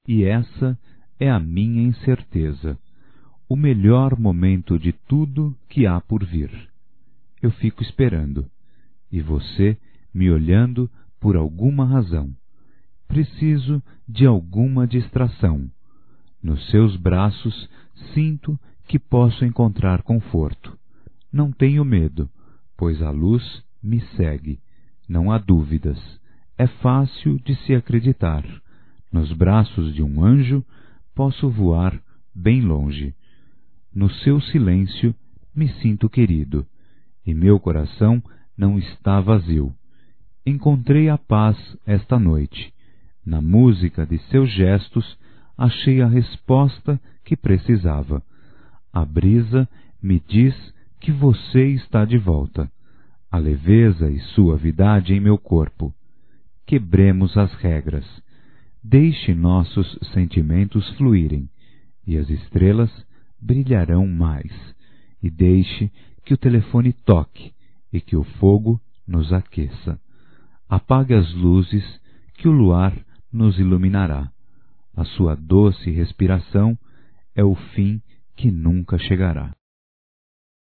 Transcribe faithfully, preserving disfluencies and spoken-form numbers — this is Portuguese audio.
e essa é a minha incerteza, o melhor momento de tudo que há por vir. Eu fico esperando, e você me olhando por alguma razão. Preciso de alguma distração. Nos seus braços sinto que posso encontrar conforto. Não tenho medo, pois a luz me segue. Não há dúvidas. É fácil de se acreditar. Nos braços de um anjo posso voar bem longe. No seu silêncio me sinto querido, e meu coração não está vazio. Encontrei a paz esta noite. Na música de seus gestos achei a resposta que precisava. A brisa me diz que você está de volta. A leveza e suavidade em meu corpo. Quebremos as regras. Deixe nossos sentimentos fluírem, e as estrelas brilharão mais. E deixe que o telefone toque e que o fogo nos aqueça. Apague as luzes, que o luar nos iluminará. A sua doce respiração é o fim que nunca chegará.